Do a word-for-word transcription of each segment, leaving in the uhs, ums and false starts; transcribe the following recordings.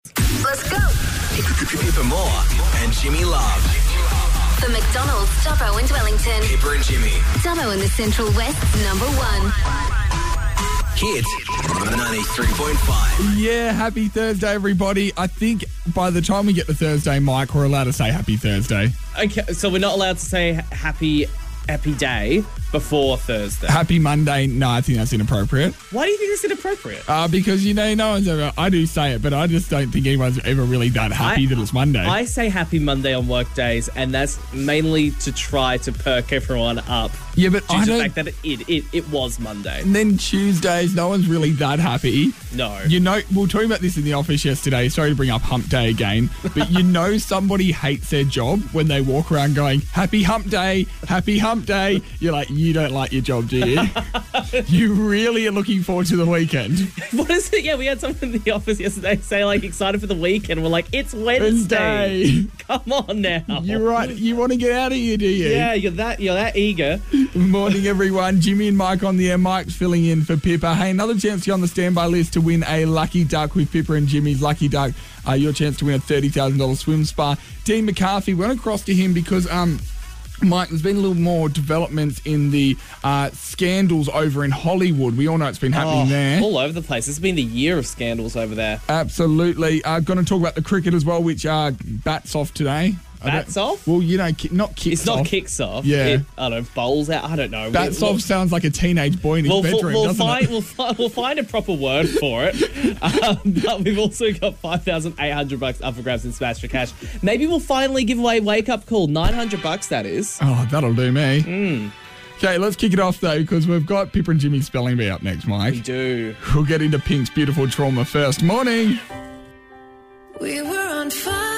Let's go. Pippa Moore and Jimmy Love. For McDonald's, Dubbo and Wellington. Pippa and Jimmy. Dubbo in the Central West's number one. Hit ninety-three point five. Yeah, happy Thursday, everybody. I think by the time we get to Thursday, Mike, we're allowed to say happy Thursday. Okay, so we're not allowed to say happy happy day before Thursday. Happy Monday. No, I think that's inappropriate. Why do you think it's inappropriate? Uh, because, you know, no one's ever, I do say it, but I just don't think anyone's ever really that happy I, that it's Monday. I say happy Monday on work days, and that's mainly to try to perk everyone up. Yeah, but due I to don't... the fact that it, it, it was Monday. And then Tuesdays, no one's really that happy. No. You know, we were talking about this in the office yesterday. Sorry to bring up hump day again, but you know somebody hates their job when they walk around going, happy hump day, happy hump day. You're like, you don't like your job, do you? You really are looking forward to the weekend. What is it? Yeah, we had someone in the office yesterday say, like, excited for the weekend. We're like, it's Wednesday. Wednesday. Come on now. You're right. You want to get out of here, do you? Yeah, you're that, you're that eager. Morning, everyone. Jimmy and Mike on the air. Mike's filling in for Pippa. Hey, another chance to get on the standby list to win a Lucky Duck with Pippa and Jimmy's Lucky Duck. Uh, your chance to win a thirty thousand dollars swim spa. Dean McCarthy, we went across to him because... um. Mike, there's been a little more developments in the uh, scandals over in Hollywood. We all know it's been happening oh, there. All over the place. It's been the year of scandals over there. Absolutely. Uh, going to talk about the cricket as well, which uh, bats off today. Bats off? Well, you know, ki- not kicks It's not off. kicks off. Yeah. It, I don't know, bowls out. I don't know. Bats we'll, off sounds like a teenage boy in his we'll, bedroom, we'll doesn't find, it? We'll, fi- we'll find a proper word for it. Um, but we've also got five thousand eight hundred bucks up for grabs in Smash for Cash. Maybe we'll finally give away Wake Up Call. nine hundred bucks, that is. Oh, that'll do me. Mm. Okay, let's kick it off, though, because we've got Pippa and Jimmy's Spelling Bee up next, Mike. We do. We'll get into Pink's Beautiful Trauma first. Morning. We were on fire.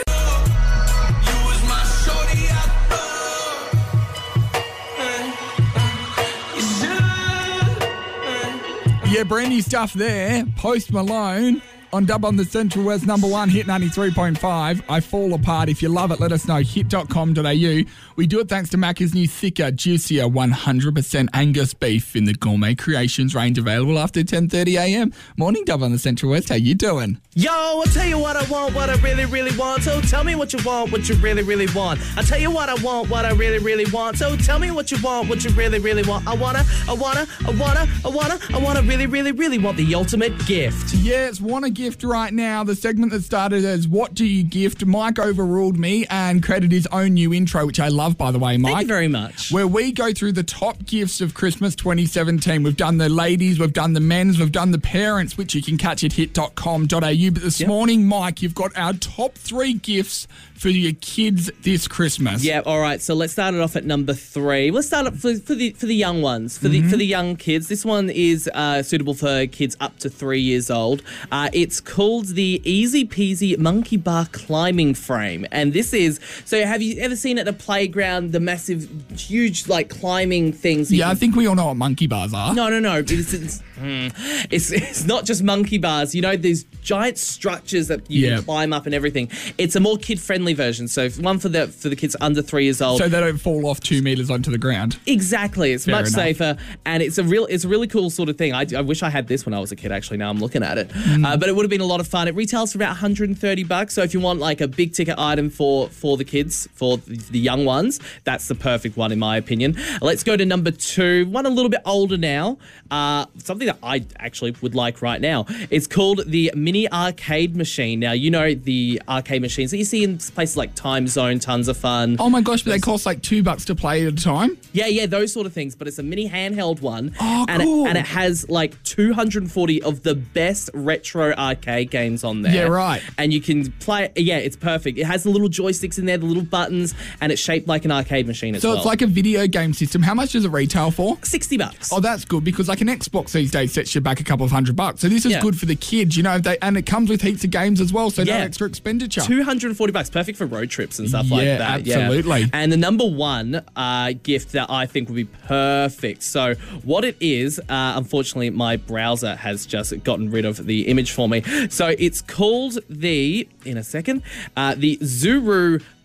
Yeah, brand new stuff there. Post Malone on Dub on the Central West number one, Hit ninety-three point five. I Fall Apart. If you love it, let us know. hit dot com dot a u. We do it thanks to Macca's new thicker, juicier, one hundred percent Angus beef in the Gourmet Creations range, available after ten thirty a m. Morning, Dub on the Central West. How you doing? Yo, I'll tell you what I want, what I really, really want. So tell me what you want, what you really, really want. I'll tell you what I want, what I really, really want. So tell me what you want, what you really, really want. I wanna, I wanna, I wanna, I wanna, I wanna really, really, really want the ultimate gift. Yes, want a gift right now. The segment that started as What Do You Gift? Mike overruled me and created his own new intro, which I love, by the way, Mike. Thank you very much. Where we go through the top gifts of Christmas twenty seventeen. We've done the ladies, we've done the men's, we've done the parents, which you can catch at hit dot com dot a u. But this yep. morning, Mike, you've got our top three gifts for your kids this Christmas. Yeah, all right. So let's start it off at number three. Let's start up for, for the for the young ones, for mm-hmm. the for the young kids. This one is uh, suitable for kids up to three years old. Uh, it's called the Easy Peasy Monkey Bar Climbing Frame, and this is so. Have you ever seen at a playground the massive, huge like climbing things? Yeah, can, I think we all know what monkey bars are. No, no, no. It's it's, it's it's not just monkey bars. You know, these giant structures that you yeah. can climb up and everything. It's a more kid-friendly version. So one for the for the kids under three years old. So they don't fall off two metres onto the ground. Exactly. It's Fair much enough. safer, and it's a real it's a really cool sort of thing. I, I wish I had this when I was a kid. Actually, now I'm looking at it. Mm. Uh, but it would have been a lot of fun. It retails for about one hundred thirty bucks. So if you want like a big ticket item for for the kids, for the, the young ones, that's the perfect one in my opinion. Let's go to number two. One a little bit older now. Uh, something that I actually would like right now. It's called the Mini Arcade Machine. Now you know the arcade machines that you see in places like Time Zone, tons of fun. Oh my gosh, but they cost like two bucks to play at a time? Yeah, yeah, those sort of things. But it's a mini handheld one. Oh, and cool. It, and it has like two hundred forty of the best retro arcade games on there. Yeah, right. And you can play, yeah, it's perfect. It has the little joysticks in there, the little buttons, and it's shaped like an arcade machine as so well. So it's like a video game system. How much does it retail for? sixty bucks. Oh, that's good, because like an Xbox these days sets you back a couple of hundred bucks. So this is Yeah. good for the kids, you know, they and it comes with heaps of games as well, so Yeah. no extra expenditure. two hundred forty bucks, perfect for road trips and stuff like Yeah, that. absolutely. Yeah. And the number one uh, gift that I think would be perfect. So what it is, uh, unfortunately, my browser has just gotten rid of the image for me. So it's called the, in a second, uh, the Zuru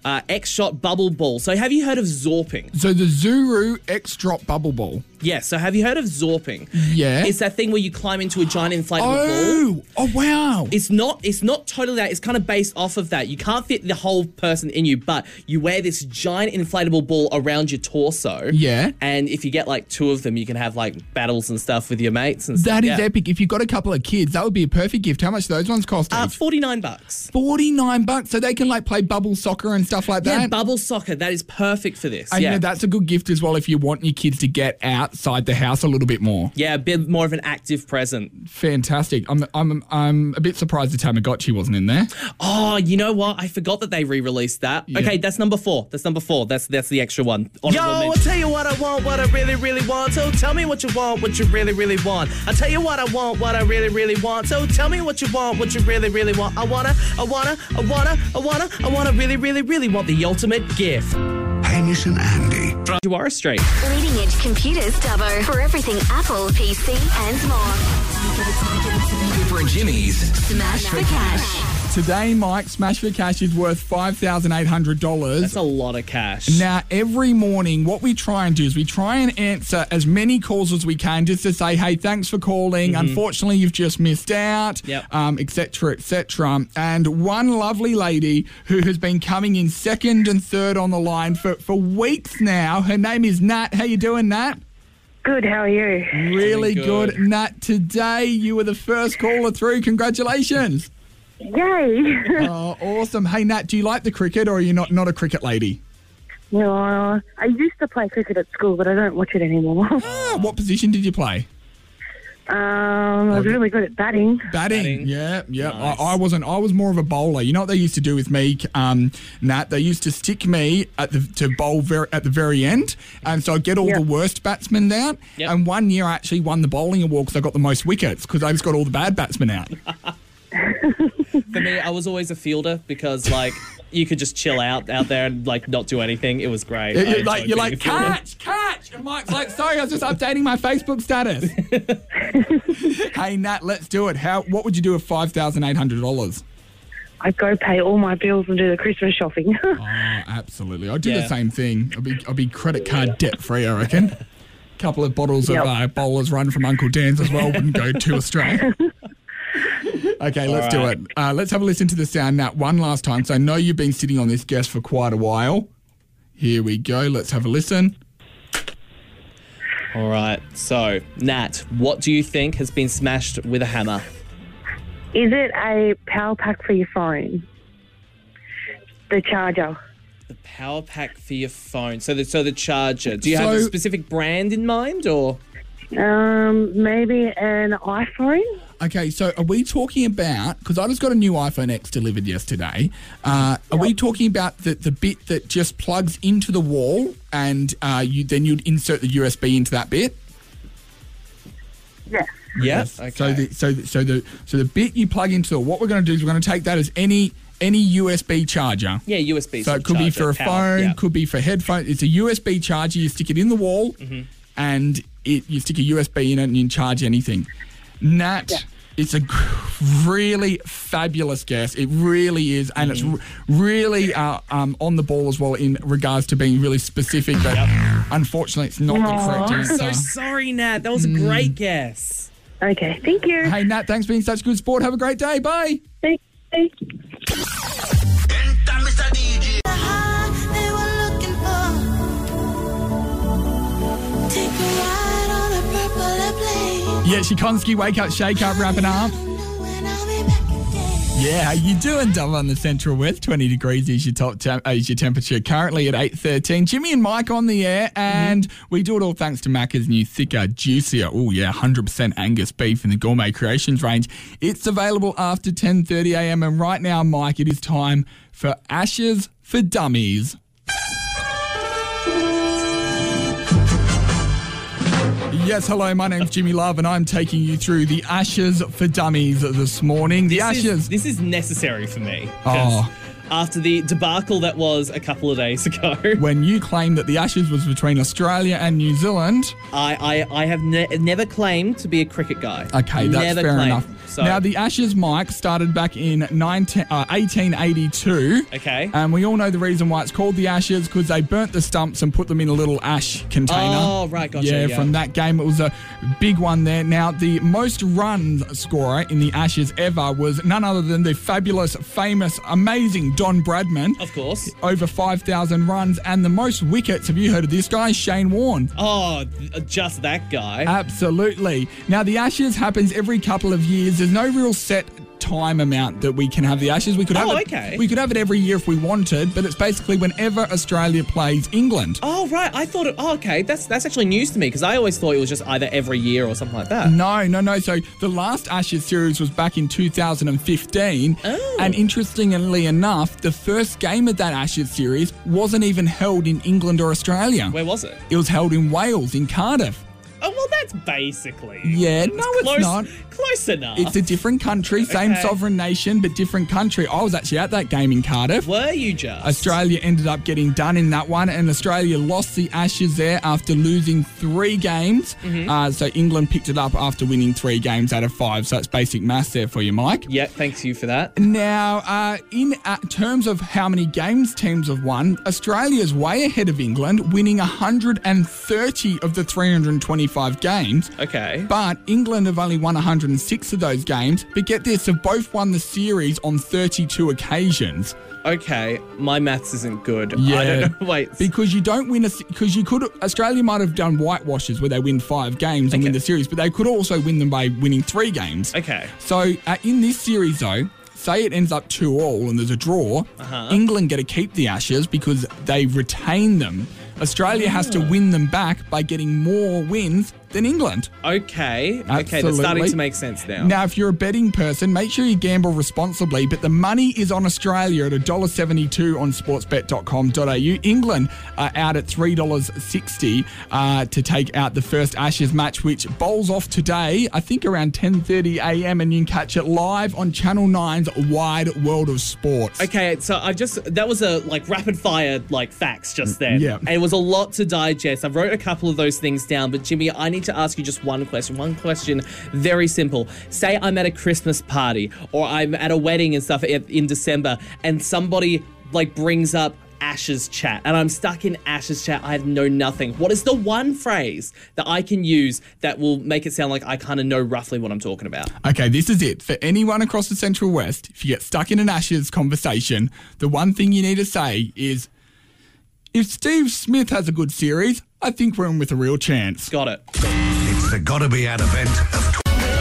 uh, X-Shot Bubble Ball. So have you heard of Zorping? So the Zuru X-Drop Bubble Ball. Yes. So have you heard of Zorping? Yeah. It's that thing where you climb into a giant inflatable oh, ball. Oh, wow. It's not It's not totally that. It's kind of based off of that. You can't fit the whole person in you, but you wear this giant inflatable ball around your torso. Yeah. And if you get like two of them, you can have like battles and stuff with your mates and stuff. That is yeah. epic. If you've got a couple of kids, that would be a perfect gift. How much do those ones cost? Uh, each? forty-nine bucks. forty-nine bucks. So they can like play bubble soccer and stuff like that. Yeah, bubble soccer. That is perfect for this. And yeah. you know, that's a good gift as well if you want your kids to get outside the house a little bit more. Yeah, a bit more of an active present. Fantastic. I'm I'm I'm a bit surprised the Tamagotchi wasn't in there. Oh, you know what? I forgot that they re-released that. Yeah. Okay, that's number four. That's number four. That's that's the extra one. Yo, Honorable I'll mention. tell you what I want, what I really, really want. So tell me what you want, what you really, really want. I'll tell you what I want, what I really, really want. So tell me what you want, what you really, really want. I wanna, I wanna, I wanna, I wanna, I wanna really, really, really want the ultimate gift. Hamish and Andy. Duara Street. Leading edge computers, Dubbo, for everything Apple, P C, and more. Cooper and Jimmy's Smash for cash. Today, Mike, Smash for Cash is worth five thousand eight hundred dollars. That's a lot of cash. Now, every morning, what we try and do is we try and answer as many calls as we can just to say, hey, thanks for calling. Mm-hmm. Unfortunately, you've just missed out, Yep. um, et cetera, et cetera. And one lovely lady who has been coming in second and third on the line for, for weeks now, her name is Nat. How you doing, Nat? Good, how are you? Really Doing good. good. Nat, today you were the first caller through. Congratulations. Yay! Oh, awesome. Hey, Nat, do you like the cricket or are you not, not a cricket lady? No, I used to play cricket at school, but I don't watch it anymore. Ah, what position did you play? um, I was really good at batting. Batting. Batting. Yeah, yeah. Nice. I, I wasn't. I was more of a bowler. You know what they used to do with me, um, Nat? They used to stick me at the to bowl ver- at the very end, and so I'd get all Yeah. the worst batsmen out. Yep. And one year I actually won the bowling award because I got the most wickets because I just got all the bad batsmen out. For me, I was always a fielder because, like, you could just chill out out there and, like, not do anything. It was great. I You're enjoyed like, you're being like a fielder. catch, catch, and Mike's like, sorry, I was just updating my Facebook status. Hey, Nat, let's do it. How? What would you do with five thousand eight hundred dollars? I'd go pay all my bills and do the Christmas shopping. Oh, absolutely. I'd do the Yeah. same thing. I'd be, I'd be credit card debt free, I reckon. Couple of bottles Yep. of uh, Bowler's Run from Uncle Dan's as well wouldn't go too astray. Okay, let's right. do it. Uh, let's have a listen to the sound, Nat, one last time. So I know you've been sitting on this guest for quite a while. Here we go. Let's have a listen. All right. So, Nat, what do you think has been smashed with a hammer? Is it a power pack for your phone? The charger. The power pack for your phone. So the so the charger. Do you have a So- specific brand in mind, or? Um, maybe an iPhone? Okay, so are we talking about, because I just got a new iPhone X delivered yesterday, uh, are we talking about the, the bit that just plugs into the wall and uh, you then you'd insert the U S B into that bit? Yes. Yeah. So the so the, so the so the bit you plug into, what we're going to do is we're going to take that as any any U S B charger. yeah, U S B. So it could be for a charger, phone, power, yeah. could be for headphones. It's a U S B charger. You stick it in the wall, Mm-hmm. and it you stick a U S B in it, and you can charge anything. Nat, it's a g- really fabulous guess. It really is, and Mm-hmm. it's r- really uh, um, on the ball as well in regards to being really specific. But unfortunately, it's not the correct I'm so answer. sorry, Nat. That was a Mm. great guess. Okay, thank you. Hey Nat, thanks for being such good sport. Have a great day. Bye. Thank you. Yeah, Shikonski, wake up, shake up, wrapping up. Yeah, how you doing, Double on the Central West? twenty degrees is your top temp- uh, is your temperature currently at eight thirteen. Jimmy and Mike on the air, and we do it all thanks to Macca's new thicker, juicier, oh yeah, one hundred percent Angus beef in the Gourmet Creations range. It's available after ten thirty a m, and right now, Mike, it is time for Ashes for Dummies. Yes, hello, my name's Jimmy Love, and I'm taking you through the Ashes for Dummies this morning. The This Ashes... is, this is necessary for me. 'cause Oh. after the debacle that was a couple of days ago. When you claimed that the Ashes was between Australia and New Zealand. I, I, I have ne- never claimed to be a cricket guy. Okay, that's never fair claimed. enough. So, Now, the Ashes, Mike, started back in nineteen, uh, eighteen eighty-two. Okay. And we all know the reason why it's called the Ashes, because they burnt the stumps and put them in a little ash container. Oh, right, gotcha. Yeah, Yeah, from that game, it was a big one there. Now, the most runs scorer in the Ashes ever was none other than the fabulous, famous, amazing Don Bradman. Of course. Over five thousand runs. And the most wickets, have you heard of this guy? Shane Warne. Oh, th- just that guy. Absolutely. Now, the Ashes happens every couple of years. There's no real set time amount that we can have the Ashes. We could have Oh, it, okay. We could have it every year if we wanted, but it's basically whenever Australia plays England. Oh, right. I thought it... Oh, okay. That's that's actually news to me because I always thought it was just either every year or something like that. No, no, no. So the last Ashes series was back in two thousand fifteen. Oh. And interestingly enough, the first game of that Ashes series wasn't even held in England or Australia. Where was it? It was held in Wales, in Cardiff. Oh, well, that's basically... Yeah, no, it's close, not. Close enough. It's a different country, same Okay. sovereign nation, but different country. I was actually at that game in Cardiff. Were you just? Australia ended up getting done in that one, and Australia lost the Ashes there after losing three games. Mm-hmm. Uh, so England picked it up after winning three games out of five. So it's basic maths there for you, Mike. Yeah, thanks you for that. Now, uh, in uh, terms of how many games teams have won, Australia's way ahead of England, winning one hundred thirty of the three hundred twenty-five games. Okay. But England have only won one hundred six of those games. But get this, they've both won the series on thirty-two occasions. Okay, my maths isn't good. Yeah. I don't know. Wait. Because you don't win a... Because you could... Australia might have done whitewashes where they win five games and Okay. win the series, but they could also win them by winning three games. Okay. So uh, in this series, though, say it ends up two all and there's a draw, Uh-huh. England get to keep the Ashes because they retain them. Australia has to win them back by getting more wins than England. Okay. Okay, that's Absolutely. starting to make sense now. Now, if you're a betting person, make sure you gamble responsibly, but the money is on Australia at one dollar seventy-two on sportsbet dot com dot a u. England are out at three dollars sixty uh, to take out the first Ashes match, which bowls off today, I think around ten thirty a m, and you can catch it live on Channel nine's Wide World of Sports. Okay, so I just, that was a like rapid fire like facts just then. Yeah. And it was a lot to digest. I wrote a couple of those things down, but Jimmy, I need to ask you just one question. One question, very simple. Say I'm at a Christmas party or I'm at a wedding and stuff in December and somebody like brings up Ashes chat and I'm stuck in Ashes chat. I know nothing. What is the one phrase that I can use that will make it sound like I kind of know roughly what I'm talking about? Okay, this is it. For anyone across the Central West, if you get stuck in an Ashes conversation, the one thing you need to say is, if Steve Smith has a good series, I think we're in with a real chance. Got it. It's the Gotta Be Out event of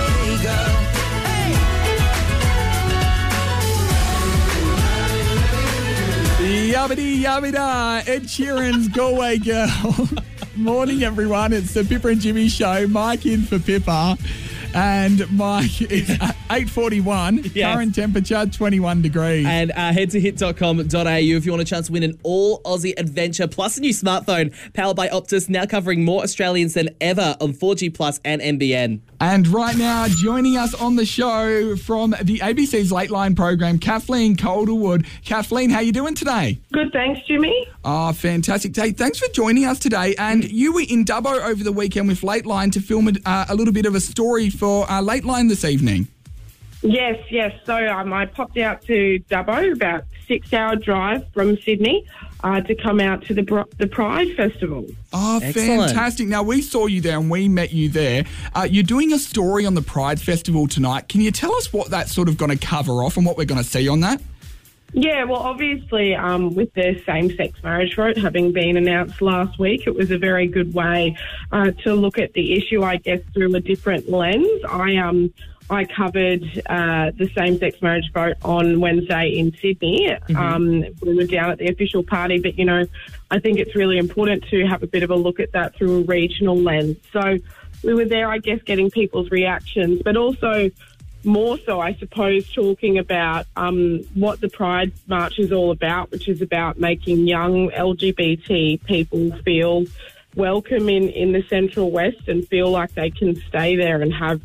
Yubbity yubbida, Ed Sheeran's Galway Girl. Morning, everyone. It's the Pippa and Jimmy show. Mike in for Pippa. And Mike, it's eight forty-one. Yes. Current temperature, twenty-one degrees. And uh, head to hit dot com dot a u if you want a chance to win an all Aussie adventure plus a new smartphone powered by Optus, now covering more Australians than ever on four G Plus and N B N. And right now, joining us on the show from the A B C's Late Line program, Kathleen Calderwood. Kathleen, how you doing today? Good, thanks, Jimmy. Oh, fantastic. Hey, thanks for joining us today. And you were in Dubbo over the weekend with Late Line to film a, uh, a little bit of a story for uh, Late Line this evening. Yes, yes. So um, I popped out to Dubbo, about six-hour drive from Sydney, uh, to come out to the Br- the Pride Festival. Oh, Excellent. fantastic. Now, we saw you there and we met you there. Uh, you're doing a story on the Pride Festival tonight. Can you tell us what that's sort of going to cover off and what we're going to see on that? Yeah, well, obviously, um, with the same-sex marriage vote having been announced last week, it was a very good way uh, to look at the issue, I guess, through a different lens. I um I covered uh, the same-sex marriage vote on Wednesday in Sydney. Mm-hmm. Um, we were down at the official party, but, you know, I think it's really important to have a bit of a look at that through a regional lens. So we were there, I guess, getting people's reactions, but also more so, I suppose, talking about um, what the Pride March is all about, which is about making young L G B T people feel welcome in, in the Central West and feel like they can stay there and have,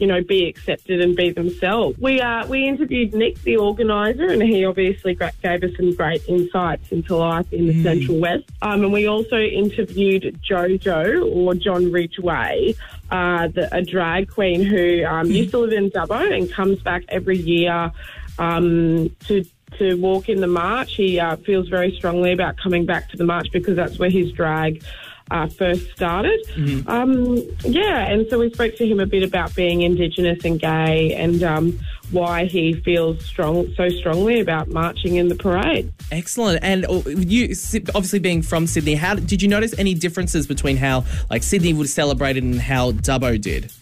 you know, be accepted and be themselves. We uh, we interviewed Nick, the organiser, and he obviously gra- gave us some great insights into life in the mm. Central West. Um, and we also interviewed Jojo, or John Ridgway, uh, the, a drag queen who um, mm. used to live in Dubbo and comes back every year um, to to walk in the march. He uh, feels very strongly about coming back to the march because that's where his drag Uh, first started. Mm-hmm. Um, yeah, and so we spoke to him a bit about being Indigenous and gay and um, why he feels strong so strongly about marching in the parade. Excellent. And you, obviously being from Sydney, how did you notice any differences between how like Sydney would celebrate it and how Dubbo did?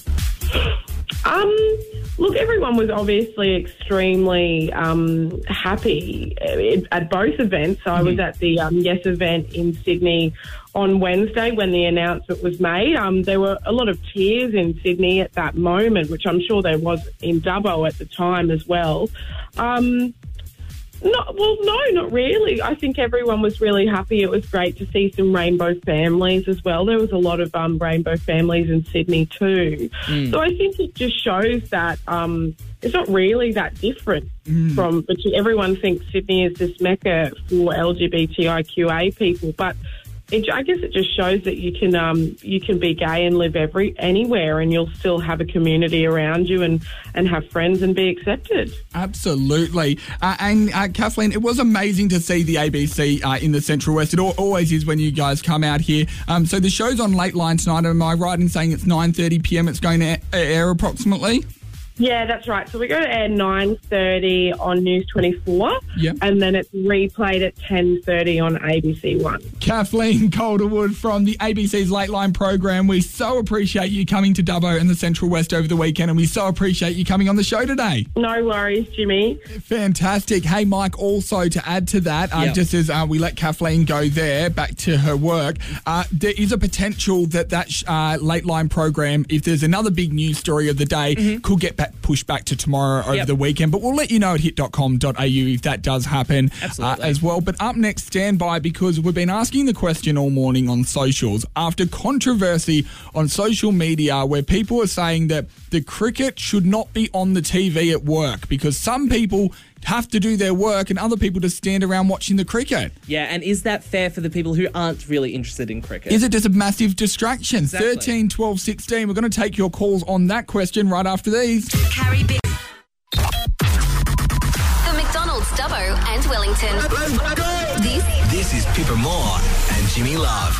Um, look, everyone was obviously extremely um, happy at both events. So mm-hmm. I was at the um, Yes event in Sydney on Wednesday when the announcement was made. Um, there were a lot of tears in Sydney at that moment, which I'm sure there was in Dubbo at the time as well. Um, no, well, no, not really. I think everyone was really happy. It was great to see some rainbow families as well. There was a lot of um, rainbow families in Sydney too. Mm. So I think it just shows that um, it's not really that different mm. from, but everyone thinks Sydney is this mecca for L G B T I Q A people, but It, I guess it just shows that you can um, you can be gay and live every anywhere, and you'll still have a community around you and, and have friends and be accepted. Absolutely. Uh, and uh, Kathleen, it was amazing to see the A B C uh, in the Central West. It al- always is when you guys come out here. Um, so the show's on Late Line tonight. Am I right in saying it's nine thirty p m it's going to air approximately? Yeah, that's right. So we go to air nine thirty on News twenty-four, yep. and then it's replayed at ten thirty on A B C One. Kathleen Calderwood from the A B C's Late Line program. We so appreciate you coming to Dubbo and the Central West over the weekend, and we so appreciate you coming on the show today. No worries, Jimmy. Fantastic. Hey, Mike, also to add to that, uh, yep. just as uh, we let Kathleen go there, back to her work, uh, there is a potential that that uh, Late Line program, if there's another big news story of the day, mm-hmm. could get back pushed back to tomorrow over yep. the weekend, but we'll let you know at hit dot com dot a u if that does happen uh, as well. But up next, stand by, because we've been asking the question all morning on socials after controversy on social media where people are saying that the cricket should not be on the T V at work because some people have to do their work and other people just stand around watching the cricket. Yeah, and is that fair for the people who aren't really interested in cricket? Is it just a massive distraction? Exactly. thirteen, twelve, sixteen. We're going to take your calls on that question right after these. Carry Big. The McDonald's Dubbo and Wellington. Let's go. This, this is Pippa Moore and Jimmy Love.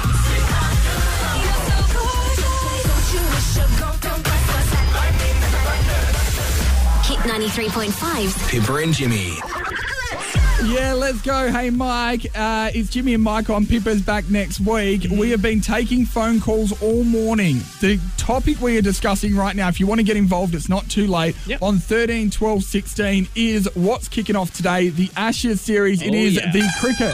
Hit ninety-three point five. Pippa and Jimmy. Yeah, let's go. Hey, Mike. Uh, it's Jimmy and Mike on. Pippa's back next week. Mm-hmm. We have been taking phone calls all morning. The topic we are discussing right now, if you want to get involved, it's not too late, yep. on thirteen, twelve, sixteen is what's kicking off today, the Ashes series. Oh, it is yeah. the cricket.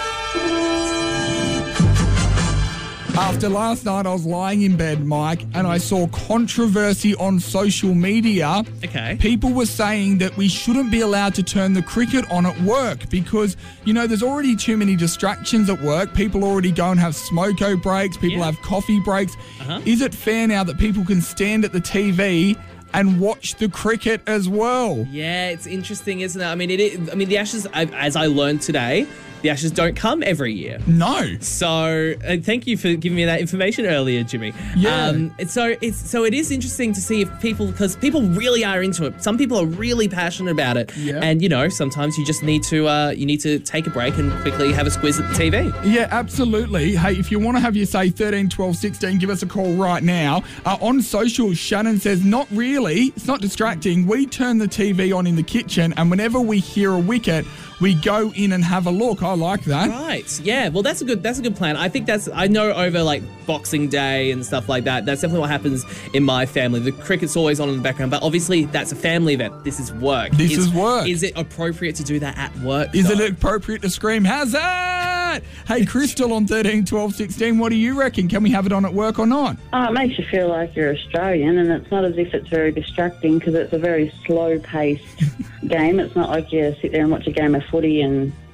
After last night, I was lying in bed, Mike, and I saw controversy on social media. Okay. People were saying that we shouldn't be allowed to turn the cricket on at work because, you know, there's already too many distractions at work. People already go and have smoko breaks. People yeah. have coffee breaks. Uh-huh. Is it fair now that people can stand at the T V and watch the cricket as well? Yeah, it's interesting, isn't it? I mean, it is, I mean, the Ashes, as I learned today, the Ashes don't come every year. No. So uh, thank you for giving me that information earlier, Jimmy. Yeah. Um, and so it's so it is interesting to see if people, because people really are into it. Some people are really passionate about it. Yeah. And you know, sometimes you just need to uh, you need to take a break and quickly have a squiz at the T V. Yeah, absolutely. Hey, if you want to have your say thirteen, twelve, sixteen, give us a call right now. Uh, on social, Shannon says, not really. It's not distracting. We turn the T V on in the kitchen, and whenever we hear a wicket, we go in and have a look. I like that. Right. Yeah. Well, that's a good. That's a good plan. I think that's. I know over like Boxing Day and stuff like that. That's definitely what happens in my family. The cricket's always on in the background, but obviously that's a family event. This is work. This is, is work. Is it appropriate to do that at work? Is though? it appropriate to scream Hazard? Hey, Crystal on thirteen, twelve, sixteen. What do you reckon? Can we have it on at work or not? Oh, it makes you feel like you're Australian, and it's not as if it's very distracting because it's a very slow-paced game. It's not like you sit there and watch a game of footy and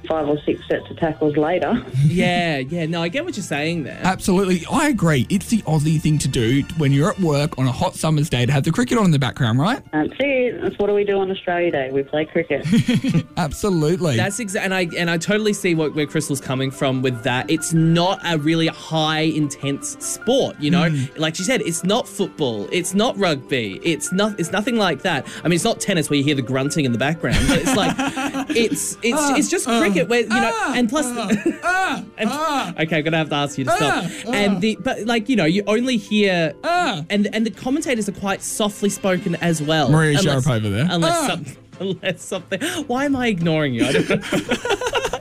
five or six sets of tackles later. Yeah, yeah. No, I get what you're saying there. Absolutely. I agree. It's the Aussie thing to do when you're at work on a hot summer's day to have the cricket on in the background, right? That's it. That's what do we do on Australia Day? We play cricket. Absolutely. That's exactly, and I and I totally see what, where Crystal's coming from with that. It's not a really high intense sport, you know. Mm. Like she said, it's not football, it's not rugby, it's not, it's nothing like that. I mean, it's not tennis where you hear the grunting in the background, but it's like it's it's Uh, it's just uh, cricket where you know, uh, and plus, uh, and, uh, okay, I'm gonna have to ask you to stop. uh, and the but like you know, you only hear uh. and and the commentators are quite softly spoken as well. Maria Unless- Sharapova there. Unless Ah. some, unless something. Why am I ignoring you? I don't know.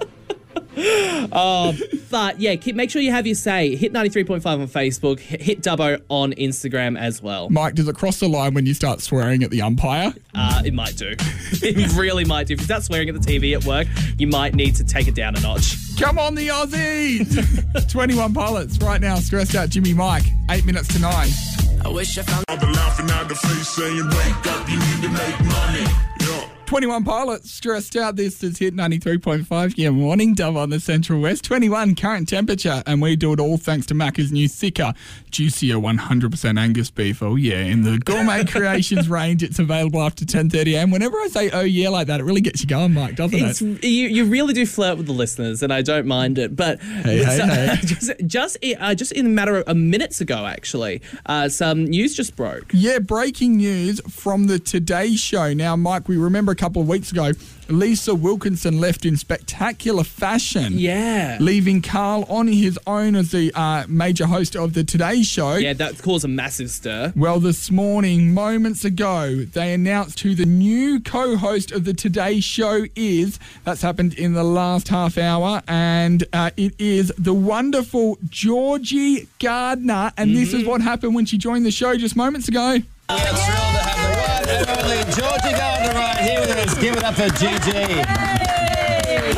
Oh, but yeah, keep, make sure you have your say. Hit ninety-three point five on Facebook. Hit, hit Dubbo on Instagram as well. Mike, does it cross the line when you start swearing at the umpire? Uh, it might do. It really might do. If you start swearing at the T V at work, you might need to take it down a notch. Come on, the Aussies! twenty-one Pilots right now. Stressed out Jimmy Mike. Eight minutes to nine. I wish I found the laughing at the face saying, wake up, you need to make money. Yeah. twenty-one Pilots, Stressed Out. This is Hit ninety-three point five. Yeah, morning, Dove on the Central West. twenty-one current temperature, and we do it all thanks to Macca's new thicker, juicier one hundred percent Angus beef. Oh, yeah, in the Gourmet Creations range, it's available after ten thirty a m. Whenever I say, oh, yeah, like that, it really gets you going, Mike, doesn't It's, it? you, you really do flirt with the listeners, and I don't mind it. But Hey, hey, so- hey. just just uh, just in a matter of minutes ago, actually, uh, some news just broke. Yeah, breaking news from the Today Show. Now, Mike, we remember a couple of weeks ago, Lisa Wilkinson left in spectacular fashion. Yeah. Leaving Carl on his own as the uh, major host of the Today Show. Yeah, that caused a massive stir. Well, this morning, moments ago, they announced who the new co-host of the Today Show is. That's happened in the last half hour, and uh, it is the wonderful Georgie Gardner. And Mm-hmm. this is what happened when she joined the show just moments ago. We are thrilled to have the one and only Georgie Gardner right here with us. Give it up for G G.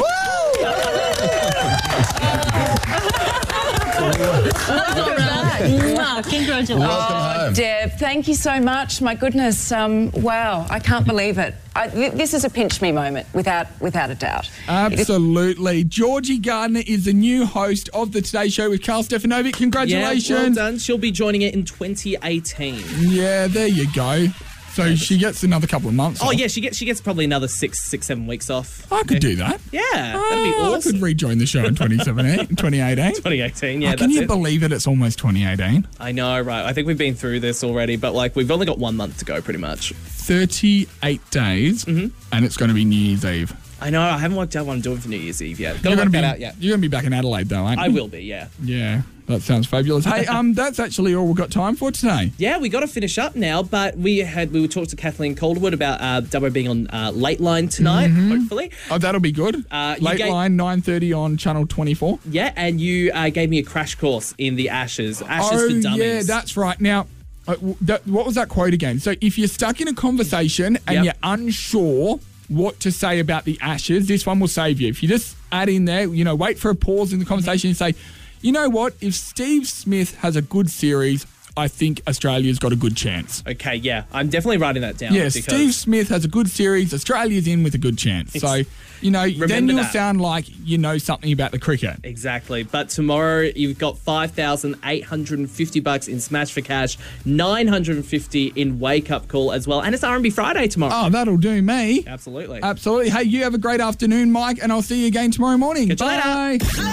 Congratulations. Welcome oh, home. Deb, thank you so much. My goodness, um, wow, I can't believe it. I, th- this is a pinch me moment, without without a doubt. Absolutely. Georgie Gardner is the new host of the Today Show with Carl Stefanovic. Congratulations. Yeah, well done. She'll be joining it in twenty eighteen. Yeah, there you go. So she gets another couple of months Oh off. yeah, she gets she gets probably another six six seven weeks off. I could do that. Yeah, that'd be Oh, I awesome. could rejoin the show in twenty seventeen, twenty eighteen. twenty eighteen, yeah, Oh, can that's you it. believe it? It's almost twenty eighteen. I know, right? I think we've been through this already, but like we've only got one month to go, pretty much. thirty-eight days, Mm-hmm. and it's going to be New Year's Eve. I know. I haven't worked out what I'm doing for New Year's Eve yet. Gotta You're work gonna that be, out yet. You're going to be back in Adelaide, though, aren't you? I will be, yeah. Yeah, that sounds fabulous. Hey, um, that's actually all we've got time for today. Yeah, we got to finish up now, but we had we were talking to Kathleen Calderwood about uh, Dubbo being on uh, Late Line tonight, hopefully. Oh, that'll be good. Uh, you Late gave- line, nine thirty on Channel twenty-four. Yeah, and you uh, gave me a crash course in the Ashes. Ashes oh, for Dummies. yeah, that's right. Now, uh, w- that, what was that quote again? So if you're stuck in a conversation and Yep. you're unsure what to say about the Ashes, this one will save you. If you just add in there, you know, wait for a pause in the conversation and say, you know what, if Steve Smith has a good series, I think Australia's got a good chance. Okay, yeah, I'm definitely writing that down. Yes, because Steve Smith has a good series, Australia's in with a good chance. So, you know, then Remember you'll that. sound like you know something about the cricket. Exactly. But tomorrow you've got five thousand eight hundred fifty bucks in Smash for Cash, nine hundred fifty in Wake Up Call as well. And it's R and B Friday tomorrow. Oh, that'll do me. Absolutely. Absolutely. Hey, you have a great afternoon, Mike, and I'll see you again tomorrow morning. Catch you later. Bye.